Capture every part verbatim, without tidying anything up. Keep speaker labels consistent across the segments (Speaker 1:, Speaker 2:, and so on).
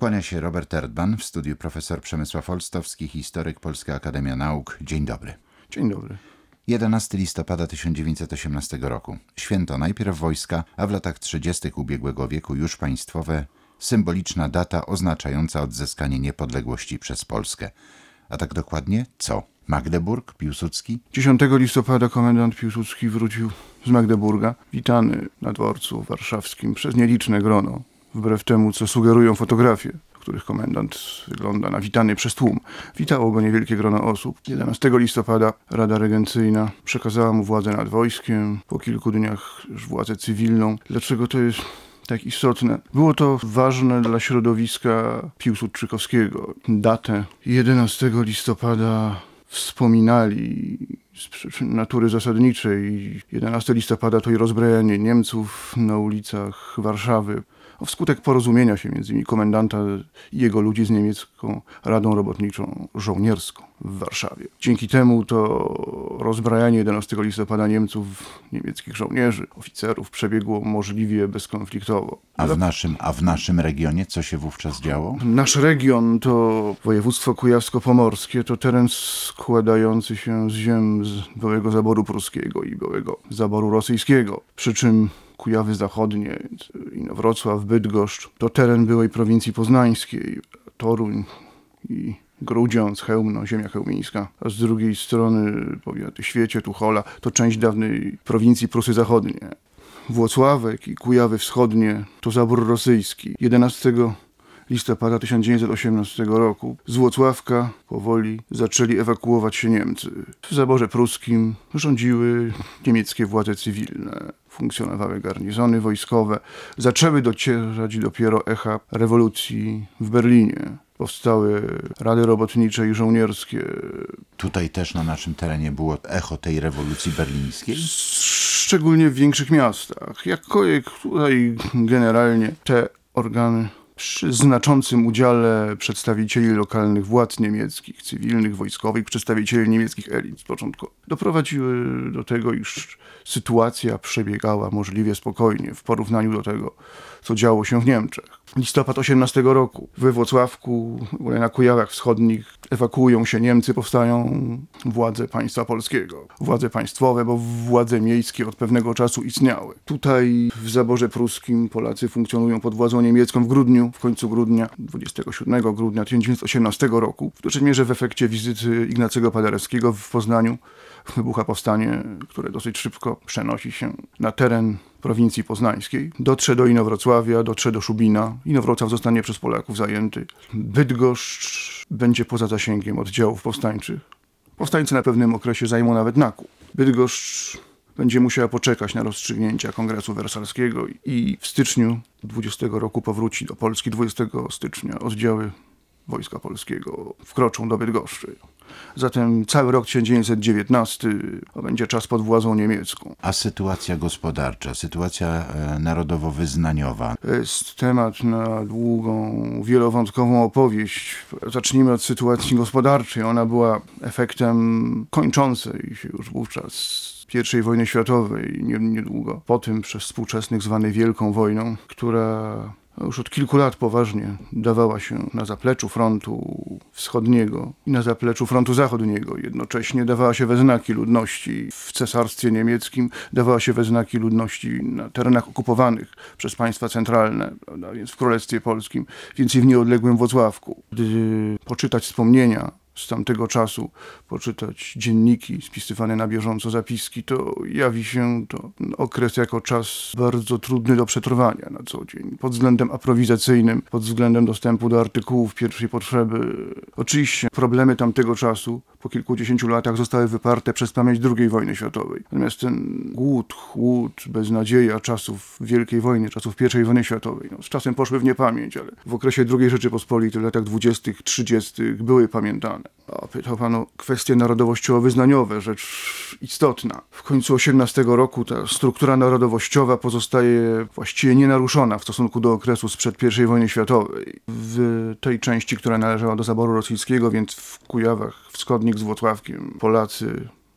Speaker 1: Kłania się Robert Erdman, w studiu profesor Przemysław Olstowski, historyk, Polska Akademia Nauk. Dzień dobry.
Speaker 2: Dzień dobry.
Speaker 1: jedenastego listopada tysiąc dziewięćset osiemnastego roku. Święto najpierw wojska, a w latach trzydziestych ubiegłego wieku już państwowe. Symboliczna data oznaczająca odzyskanie niepodległości przez Polskę. A tak dokładnie co? Magdeburg, Piłsudski?
Speaker 2: dziesiątego listopada komendant Piłsudski wrócił z Magdeburga, witany na dworcu warszawskim przez nieliczne grono, wbrew temu, co sugerują fotografie, w których komendant wygląda na witany przez tłum. Witało go niewielkie grono osób. jedenastego listopada Rada Regencyjna przekazała mu władzę nad wojskiem, po kilku dniach już władzę cywilną. Dlaczego to jest tak istotne? Było to ważne dla środowiska piłsudczykowskiego. Datę jedenastego listopada wspominali z przyczyn natury zasadniczej. jedenastego listopada to i rozbrajanie Niemców na ulicach Warszawy. Wskutek porozumienia się między innymi komendanta i jego ludzi z niemiecką Radą Robotniczą Żołnierską w Warszawie. Dzięki temu to rozbrajanie jedenastego listopada Niemców, niemieckich żołnierzy, oficerów przebiegło możliwie bezkonfliktowo.
Speaker 1: A w naszym, a w naszym regionie co się wówczas działo?
Speaker 2: Nasz region to województwo kujawsko-pomorskie, to teren składający się z ziem z byłego zaboru pruskiego i byłego zaboru rosyjskiego. Przy czym Kujawy Zachodnie, Inowrocław, Bydgoszcz, to teren byłej prowincji poznańskiej, Toruń i Grudziądz, Chełmno, ziemia chełmińska, a z drugiej strony powiaty Świecie, Tuchola, to część dawnej prowincji Prusy Zachodnie. Włocławek i Kujawy Wschodnie to zabór rosyjski. jedenastego listopada tysiąc dziewięćset osiemnastego roku z Włocławka powoli zaczęli ewakuować się Niemcy. W zaborze pruskim rządziły niemieckie władze cywilne. Funkcjonowały garnizony wojskowe. Zaczęły docierać dopiero echa rewolucji w Berlinie. Powstały rady robotnicze i żołnierskie.
Speaker 1: Tutaj też na naszym terenie było echo tej rewolucji berlińskiej?
Speaker 2: Szczególnie w większych miastach. Jakkolwiek tutaj generalnie te organy przy znaczącym udziale przedstawicieli lokalnych władz niemieckich, cywilnych, wojskowych, przedstawicieli niemieckich elit z początku doprowadziły do tego, iż sytuacja przebiegała możliwie spokojnie w porównaniu do tego, co działo się w Niemczech. Listopad osiemnastego roku. We Włocławku, na Kujawach Wschodnich ewakuują się Niemcy, powstają władze państwa polskiego. Władze państwowe, bo władze miejskie od pewnego czasu istniały. Tutaj w zaborze pruskim Polacy funkcjonują pod władzą niemiecką w grudniu, w końcu grudnia, dwudziestego siódmego grudnia tysiąc dziewięćset osiemnastego roku. W dużej mierze w efekcie wizyty Ignacego Paderewskiego w Poznaniu wybucha powstanie, które dosyć szybko przenosi się na teren prowincji poznańskiej. Dotrze do Inowrocławia, dotrze do Szubina. Inowrocław zostanie przez Polaków zajęty. Bydgoszcz będzie poza zasięgiem oddziałów powstańczych. Powstańcy na pewnym okresie zajmą nawet Nakło. Bydgoszcz będzie musiała poczekać na rozstrzygnięcia Kongresu Wersalskiego i w styczniu dwudziestego roku powróci do Polski. dwudziestego stycznia oddziały Wojska Polskiego wkroczą do Bydgoszczy. Zatem cały rok tysiąc dziewięćset dziewiętnasty to będzie czas pod władzą niemiecką.
Speaker 1: A sytuacja gospodarcza, sytuacja e, narodowo-wyznaniowa?
Speaker 2: To jest temat na długą, wielowątkową opowieść. Zacznijmy od sytuacji gospodarczej. Ona była efektem kończącej się już wówczas pierwszej wojny światowej, niedługo po tym przez współczesnych zwanej Wielką Wojną, która już od kilku lat poważnie dawała się na zapleczu frontu wschodniego i na zapleczu frontu zachodniego. Jednocześnie dawała się we znaki ludności w Cesarstwie Niemieckim, dawała się we znaki ludności na terenach okupowanych przez państwa centralne, prawda, więc w Królestwie Polskim, więc i w nieodległym Włocławku. Gdy poczytać wspomnienia z tamtego czasu, poczytać dzienniki, spisywane na bieżąco zapiski, to jawi się to okres jako czas bardzo trudny do przetrwania na co dzień. Pod względem aprowizacyjnym, pod względem dostępu do artykułów pierwszej potrzeby. Oczywiście problemy tamtego czasu po kilkudziesięciu latach zostały wyparte przez pamięć drugiej wojny światowej. Natomiast ten głód, chłód, beznadzieja czasów Wielkiej Wojny, czasów pierwszej wojny światowej, no, z czasem poszły w niepamięć, ale w okresie drugiej Rzeczypospolitej, w latach dwudziestych, trzydziestych były pamiętane. A pytał pan o kwestie narodowościowo-wyznaniowe, rzecz istotna. W końcu osiemnastego roku ta struktura narodowościowa pozostaje właściwie nienaruszona w stosunku do okresu sprzed pierwszej wojny światowej. W tej części, która należała do zaboru rosyjskiego, więc w Kujawach Wschodnich z Włocławkiem, Polacy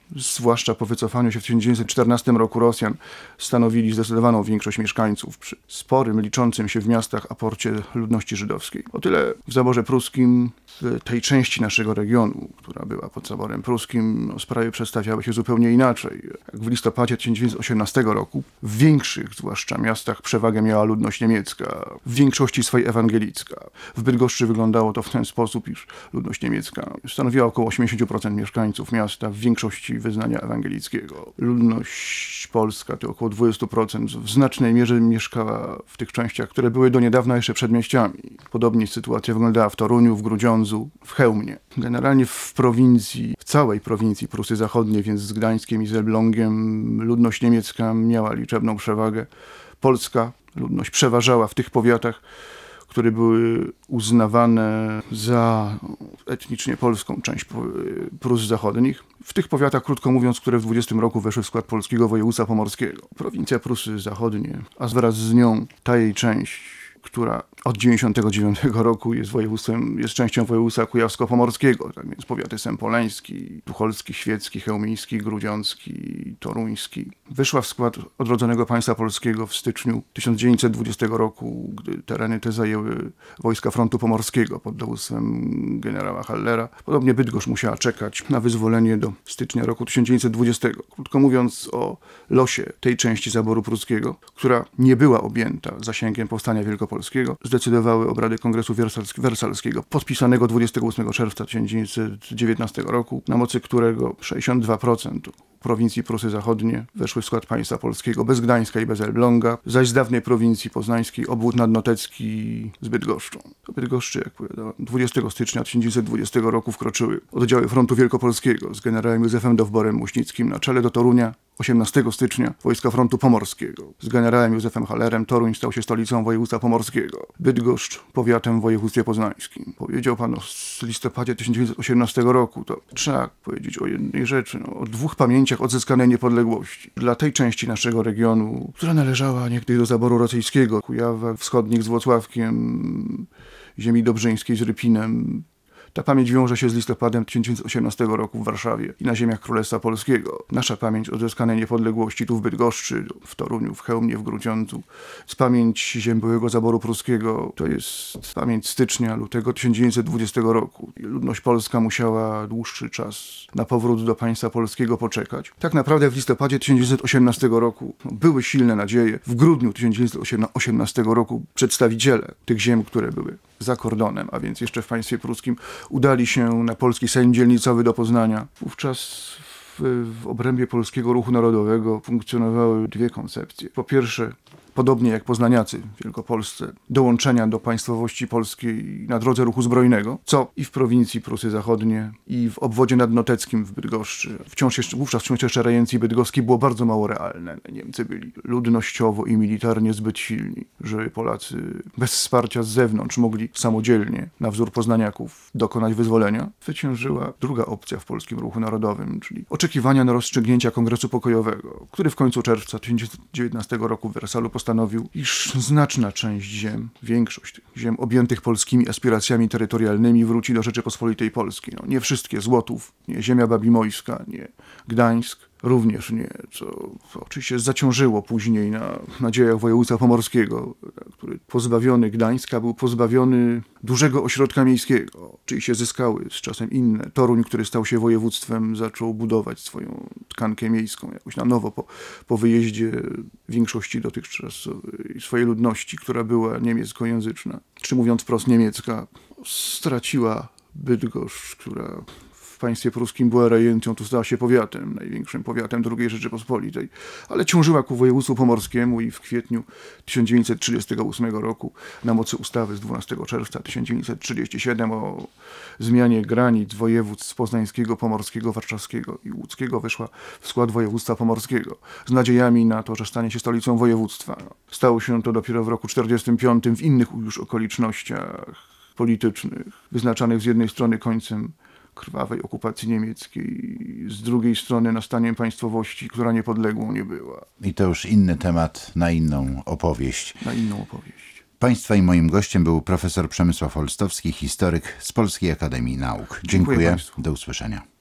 Speaker 2: zwłaszcza po wycofaniu się w tysiąc dziewięćset czternastym roku Rosjan, stanowili zdecydowaną większość mieszkańców przy sporym, liczącym się w miastach aporcie ludności żydowskiej. O tyle w zaborze pruskim, w tej części naszego regionu, która była pod zaborem pruskim, no, sprawy przedstawiały się zupełnie inaczej. Jak w listopadzie tysiąc dziewięćset osiemnastego roku w większych, zwłaszcza miastach, przewagę miała ludność niemiecka, w większości swojej ewangelicka. W Bydgoszczy wyglądało to w ten sposób, iż ludność niemiecka stanowiła około osiemdziesiąt procent mieszkańców miasta, w większości wyznania ewangelickiego. Ludność polska to około dwadzieścia procent w znacznej mierze mieszkała w tych częściach, które były do niedawna jeszcze przedmieściami. Podobnie sytuacja wyglądała w Toruniu, w Grudziądzu, w Chełmie. Generalnie w prowincji, w całej prowincji Prusy Zachodniej, więc z Gdańskiem i z Elblągiem, ludność niemiecka miała liczebną przewagę. Polska ludność przeważała w tych powiatach, które były uznawane za etnicznie polską część Prus Zachodnich. W tych powiatach, krótko mówiąc, które w dwudziestym roku weszły w skład polskiego województwa pomorskiego. Prowincja Prusy Zachodnie, a wraz z nią ta jej część, która od dziewięćdziesiątego dziewiątego roku jest województwem, jest częścią województwa kujawsko-pomorskiego, tak więc powiaty sępoleński, tucholski, świecki, chełmiński, grudziącki, toruński. Wyszła w skład odrodzonego państwa polskiego w styczniu tysiąc dziewięćset dwudziestego roku, gdy tereny te zajęły wojska frontu pomorskiego pod dowództwem generała Hallera. Podobnie Bydgoszcz musiała czekać na wyzwolenie do stycznia roku tysiąc dziewięćset dwudziestego. Krótko mówiąc o losie tej części zaboru pruskiego, która nie była objęta zasięgiem powstania wielkopolskiego, zdecydowały obrady Kongresu Wersalskiego, podpisanego dwudziestego ósmego czerwca tysiąc dziewięćset dziewiętnastego roku, na mocy którego sześćdziesiąt dwa procent prowincji Prusy Zachodnie weszły w skład państwa polskiego bez Gdańska i bez Elbląga, zaś z dawnej prowincji poznańskiej obwód nadnotecki z Bydgoszczą. Do Bydgoszczy, jak powiadałem, dwudziestego stycznia tysiąc dziewięćset dwudziestego roku wkroczyły oddziały frontu wielkopolskiego z generałem Józefem Dowborem-Muśnickim na czele do Torunia. osiemnastego stycznia wojska frontu pomorskiego z generałem Józefem Hallerem. Toruń stał się stolicą województwa pomorskiego. Bydgoszcz powiatem w województwie poznańskim. Powiedział pan o listopadzie tysiąc dziewięćset osiemnastego roku. To trzeba powiedzieć o jednej rzeczy, no, o dwóch pamięciach odzyskanej niepodległości. Dla tej części naszego regionu, która należała niegdyś do zaboru rosyjskiego, Kujawach wschodnich z Włocławkiem, ziemi dobrzyńskiej z Rypinem, ta pamięć wiąże się z listopadem tysiąc dziewięćset osiemnastego roku w Warszawie i na ziemiach Królestwa Polskiego. Nasza pamięć odzyskanej niepodległości tu w Bydgoszczy, w Toruniu, w Chełmie, w Grudziądzu, z pamięć ziem byłego zaboru pruskiego, to jest pamięć stycznia, lutego tysiąc dziewięćset dwudziestego roku. Ludność polska musiała dłuższy czas na powrót do państwa polskiego poczekać. Tak naprawdę w listopadzie tysiąc dziewięćset osiemnastego roku no, były silne nadzieje. W grudniu tysiąc dziewięćset osiemnastego roku przedstawiciele tych ziem, które były za kordonem, a więc jeszcze w państwie pruskim, udali się na polski Sejm Dzielnicowy do Poznania. Wówczas w, w obrębie Polskiego Ruchu Narodowego funkcjonowały dwie koncepcje. Po pierwsze, podobnie jak poznaniacy w Wielkopolsce, dołączenia do państwowości polskiej na drodze ruchu zbrojnego, co i w prowincji Prusy Zachodnie, i w obwodzie nadnoteckim w Bydgoszczy, wciąż jeszcze, wówczas wciąż jeszcze rejencji bydgoskiej, było bardzo mało realne. Niemcy byli ludnościowo i militarnie zbyt silni, że Polacy bez wsparcia z zewnątrz mogli samodzielnie, na wzór poznaniaków, dokonać wyzwolenia. Zwyciężyła druga opcja w Polskim Ruchu Narodowym, czyli oczekiwania na rozstrzygnięcia Kongresu Pokojowego, który w końcu czerwca tysiąc dziewięćset dziewiętnastego roku w Wersalu postanowił, iż znaczna część ziem, większość tych ziem objętych polskimi aspiracjami terytorialnymi wróci do Rzeczypospolitej Polskiej. No, nie wszystkie, Złotów, nie ziemia babimojska, nie Gdańsk, również nie, co, co oczywiście zaciążyło później na nadziejach województwa pomorskiego, który pozbawiony Gdańska był pozbawiony dużego ośrodka miejskiego. Oczywiście zyskały z czasem inne. Toruń, który stał się województwem, zaczął budować swoją tkankę miejską jakoś na nowo po, po wyjeździe większości dotychczas swojej ludności, która była niemieckojęzyczna, czy mówiąc wprost niemiecka, straciła Bydgoszcz, która w państwie pruskim była rejencją, tu stała się powiatem, największym powiatem drugiej Rzeczypospolitej, ale ciążyła ku województwu pomorskiemu i w kwietniu tysiąc dziewięćset trzydziestego ósmego roku na mocy ustawy z dwunastego czerwca tysiąc dziewięćset trzydziestego siódmego o zmianie granic województw poznańskiego, pomorskiego, warszawskiego i łódzkiego weszła w skład województwa pomorskiego z nadziejami na to, że stanie się stolicą województwa. Stało się to dopiero w roku czterdziestym piątym w innych już okolicznościach politycznych, wyznaczanych z jednej strony końcem krwawej okupacji niemieckiej, z drugiej strony nastaniem państwowości, która niepodległą nie była.
Speaker 1: I to już inny temat na inną opowieść.
Speaker 2: Na inną opowieść.
Speaker 1: Państwa i moim gościem był profesor Przemysław Olstowski, historyk z Polskiej Akademii Nauk. Dziękuję.
Speaker 2: Dziękuję państwu.
Speaker 1: Do usłyszenia.